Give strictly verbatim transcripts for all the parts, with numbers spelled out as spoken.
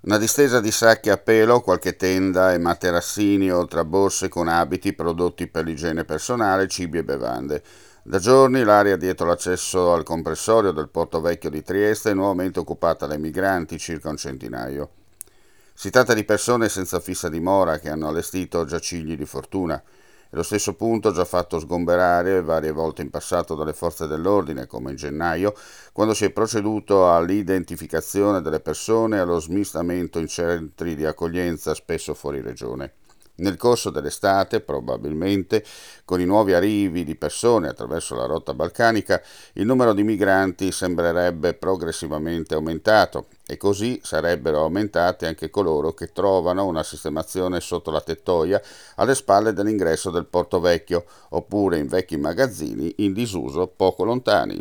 Una distesa di sacchi a pelo, qualche tenda e materassini, oltre a borse con abiti, prodotti per l'igiene personale, cibi e bevande. Da giorni l'area dietro l'accesso al comprensorio del Porto Vecchio di Trieste è nuovamente occupata dai migranti, circa un centinaio. Si tratta di persone senza fissa dimora che hanno allestito giacigli di fortuna. È lo stesso punto già fatto sgomberare varie volte in passato dalle forze dell'ordine, come in gennaio, quando si è proceduto all'identificazione delle persone e allo smistamento in centri di accoglienza spesso fuori regione. Nel corso dell'estate, probabilmente, con i nuovi arrivi di persone attraverso la rotta balcanica, il numero di migranti sembrerebbe progressivamente aumentato e così sarebbero aumentati anche coloro che trovano una sistemazione sotto la tettoia alle spalle dell'ingresso del Porto Vecchio oppure in vecchi magazzini in disuso poco lontani.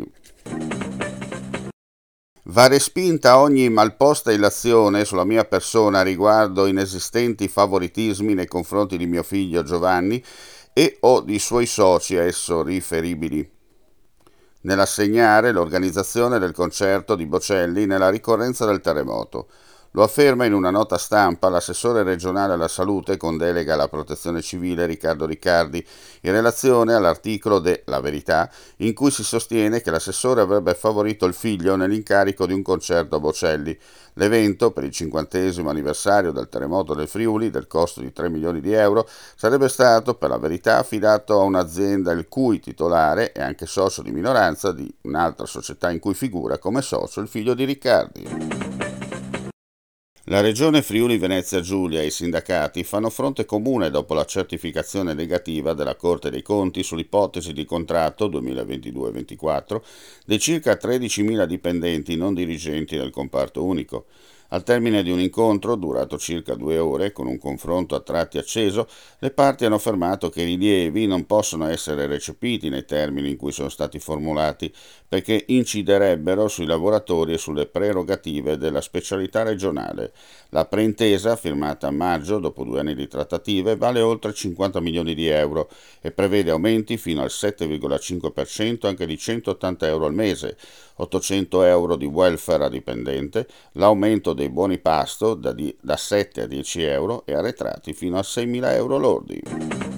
Va respinta ogni malposta illazione sulla mia persona riguardo inesistenti favoritismi nei confronti di mio figlio Giovanni e o di suoi soci a esso riferibili, nell'assegnare l'organizzazione del concerto di Bocelli nella ricorrenza del terremoto. Lo afferma in una nota stampa l'assessore regionale alla salute con delega alla protezione civile Riccardo Riccardi, in relazione all'articolo de La Verità, in cui si sostiene che l'assessore avrebbe favorito il figlio nell'incarico di un concerto a Bocelli. L'evento, per il cinquantesimo anniversario del terremoto del Friuli, del costo di tre milioni di euro, sarebbe stato, per la verità, affidato a un'azienda il cui titolare è anche socio di minoranza di un'altra società in cui figura come socio il figlio di Riccardi. La regione Friuli Venezia Giulia e i sindacati fanno fronte comune dopo la certificazione negativa della Corte dei Conti sull'ipotesi di contratto duemilaventidue ventiquattro dei circa tredicimila dipendenti non dirigenti del comparto unico. Al termine di un incontro, durato circa due ore, con un confronto a tratti acceso, le parti hanno affermato che i rilievi non possono essere recepiti nei termini in cui sono stati formulati, perché inciderebbero sui lavoratori e sulle prerogative della specialità regionale. La preintesa, firmata a maggio, dopo due anni di trattative, vale oltre cinquanta milioni di euro e prevede aumenti fino al sette virgola cinque per cento anche di centottanta euro al mese, ottocento euro di welfare a dipendente, l'aumento dei buoni pasto da, di, da sette a dieci euro e arretrati fino a seimila euro lordi.